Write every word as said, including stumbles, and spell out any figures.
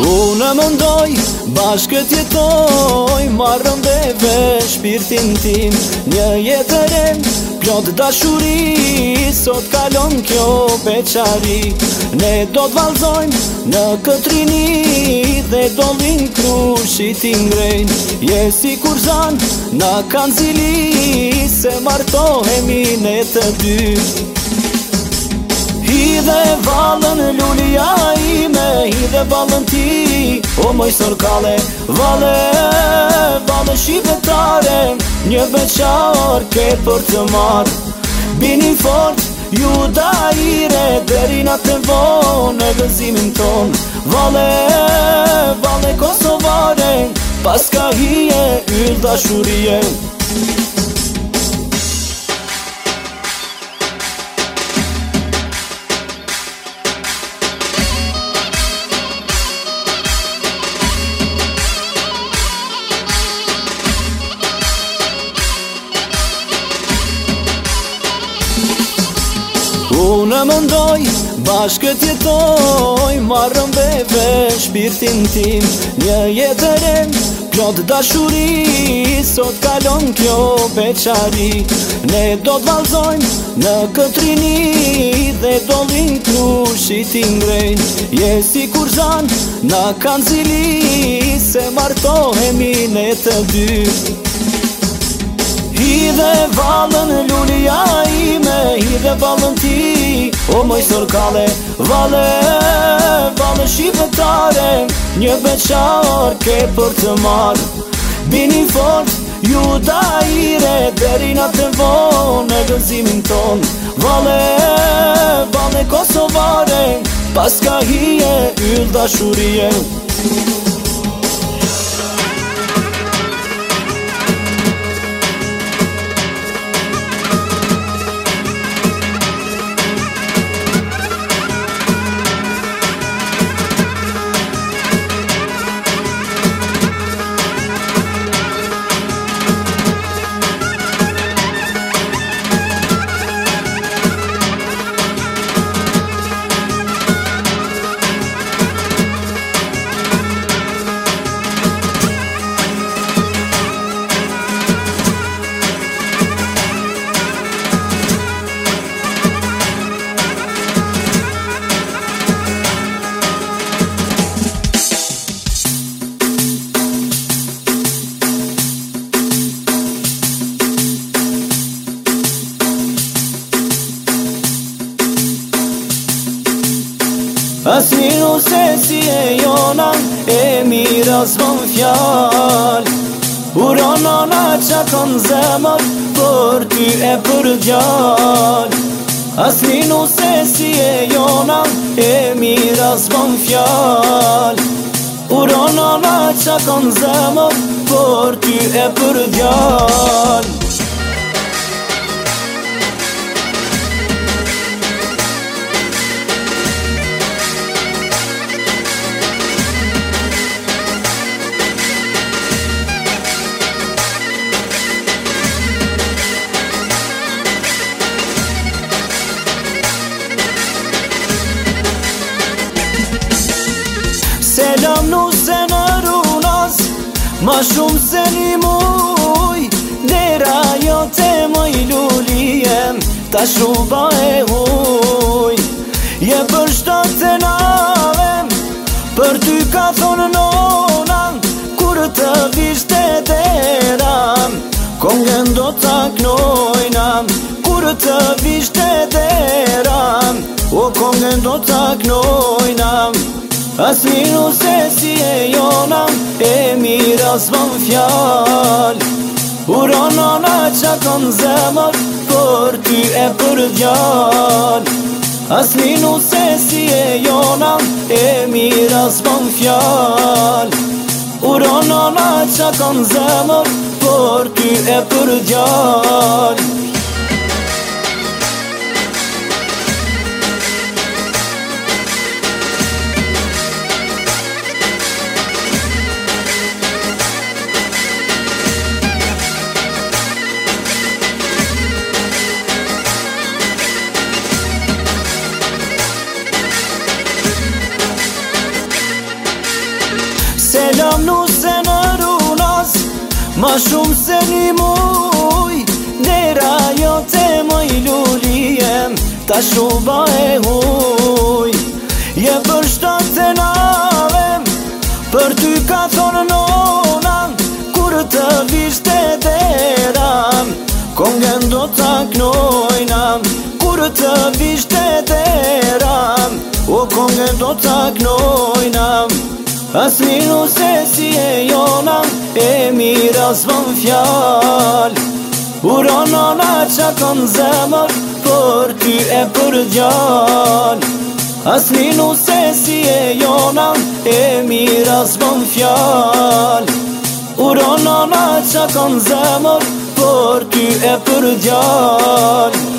Unë mëndoj, bashkët jetoj, marrëm dhe vesh shpirtin tim. Një jetë e re, plot dashuri, sot kalon kjo beqari. Ne do t'valzojmë në këtë rini, dhe do vin krushit i ngrejnë. Je si kur zan, na kanë zili, se martohemi ne të dy. Hidhe valën lulia ime, hidhe valën ti, o moj sorkale. Vale, vale shqipetare, një beqar ke për të marrë. Bini fort, ju da ire, deri na të vonë në gëzimin ton. Vale, vale kosovare, pas ka hije, yll dashurie. Unë mëndoj, bashkët jetoj, marrëm dhe vesh shpirtin tim. Një jetë e re, plot dashuri, sot kalon kjo beqari. Ne do t'valzojmë në këtë rini, dhe do vin krushit i ngrejnë. Je si kur zan, na kanë zili, se martohemi ne të dy. Hidhe valën lulia ime, hidhe valën ti, o moj sorkale. Vale, vale shqipetare, një beqar ke për të marrë. Bini fort, ju da ire, deri na të vonë në gëzimin ton. Vale, vale kosovare, pas ka hije, yll dashurie. Asnjëru se si e jona, e mira s'bën fjall. Uronona qa kon zemër, për ty e për djall. Asnjëru se si e jona, e mira s'bën fjall. Uronona qa kon zemër, për ty e për djall. Selam nuse në runas, ma shumë se një muj. Dera jote më i luliem, ta shuba e huj. Je për shtot të navem, për ty ka thonë nona, kur të vishte deram, kongen do t'a knojna. Kur të vishte deram, o kongen do t'a knojna. Asnjëru se si e jona, e mira s'bën fjall. Uronona qa kon zemër, për ty e për djall. Asnjëru se si e jona, e mira s'bën fjall. Uronona qa kon zemër, për ty e për djall. kam nuse në runas, ma shumë se një muj, dera jote më i luliem, ta shuba e huj. Je për shtatë e navem, për ty ka thonë nonan, kur të vishte deram, kongen do t'a knojnam, kur të vishte deram, o kongen do t'a knojnam. As minu se si e jonam, e mira s'vën fjall, uronona qa kon zemër, për ty e për djall. As minu se si e jonam, e mira s'vën fjall, uronona qa kon zemër, për ty e për djall.